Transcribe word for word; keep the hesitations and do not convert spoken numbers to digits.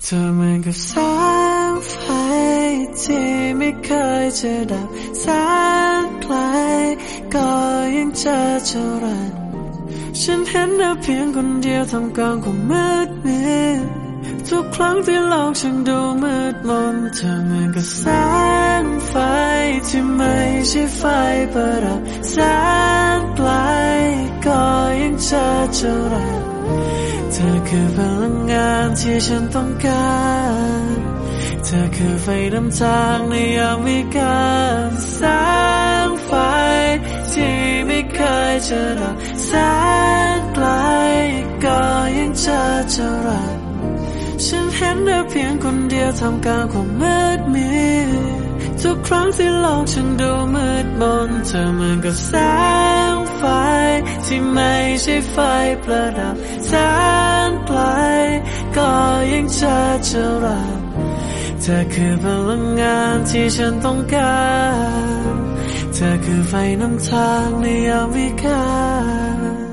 เธอเหมือนกับแสงไฟที่ไม่เคยจะดับแสนไกลก็ยังเจอเท่าไรฉันเห็นเธอเพียงคนเดียวทำกลางความมืดมิดทุกครั้งที่โลกฉันดูมืดมนเธอเหมือนกับแสงไฟที่ไม่ใช่ไฟประดับแสนไกลก็ยังเจอเท่าไรเธอคือพลังงานที่ฉันต้องการเธอคือไฟนำทางในยามวิกาลแสงไฟที่ไม่เคยจะดับแสนไกลก็ยังเจอเท่าไรฉันเห็นเธอเพียงคนเดียวทำกลางความมืดมิดทุกครั้งที่โลกฉันดูมืดมนเธอเหมือนกับแสงไฟที่ไม่ใช่ไฟประดับแสนไกลก็ยังเจอเท่าไรเธอคือพลังงานที่ฉันต้องการเธอคือไฟนำทางในยามวิกาล